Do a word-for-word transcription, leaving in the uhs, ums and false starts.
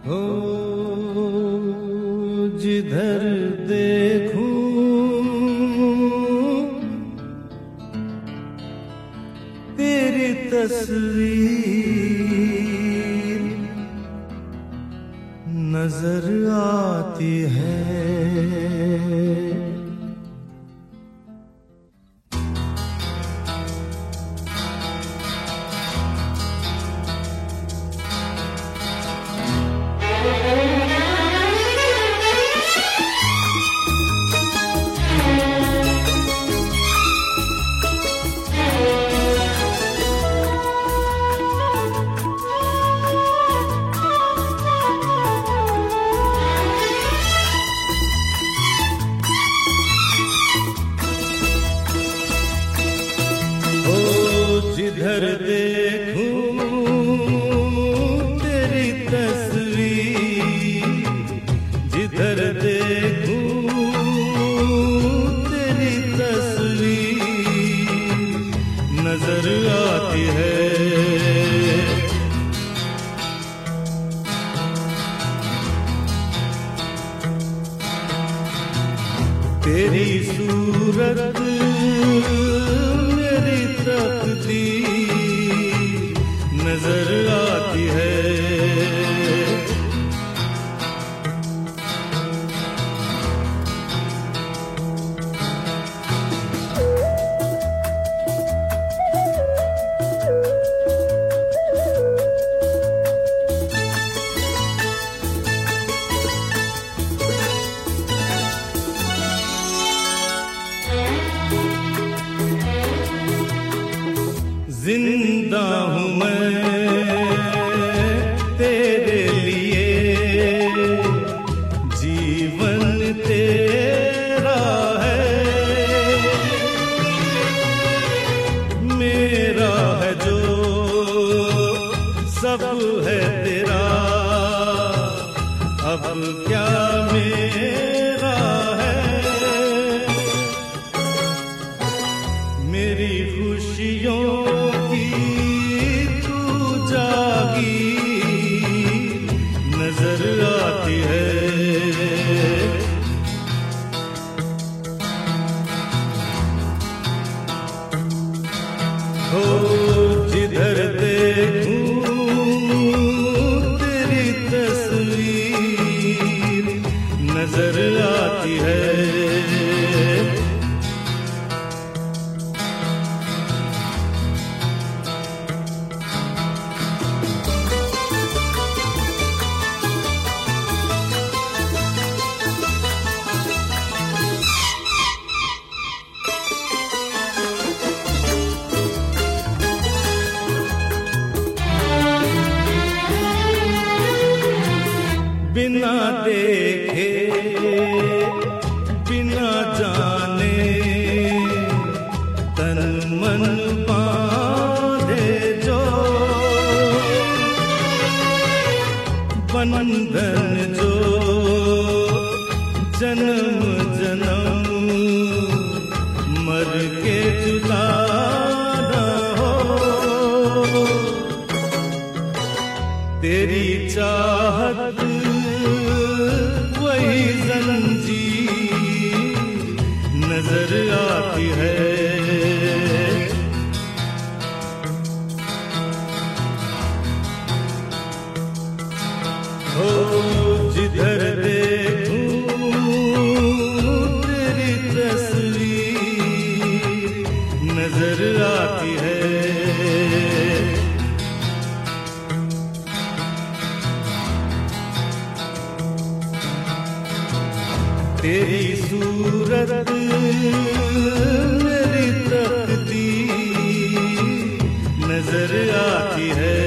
हो जिधर देखूं तेरी तस्वीर नजर आती है। जिधर देखूं तेरी तस्वीर, जिधर देखूं तेरी तस्वीर नजर आती है। तेरी सूरत मेरी तकदीर नजर आती है। जिंदा हूँ मैं तेरे लिए, जीवन तेरा है, मेरा है जो सब है तेरा, अब क्या मेरा है। मेरी खुशियों नजर आती है। हो जिधर देखूं तेरी तस्वीर नजर आती है। बिना देखे बिना जाने तन मन बांधे जो बंधन जो जन्म जन्म मर के जुदा न हो। तेरी चाहत वही जंजीर नजर आती है। हो जिधर देखूं तेरी तस्वीर नजर आती है। तेरी सूरत मेरी तकदीर नजर आती है।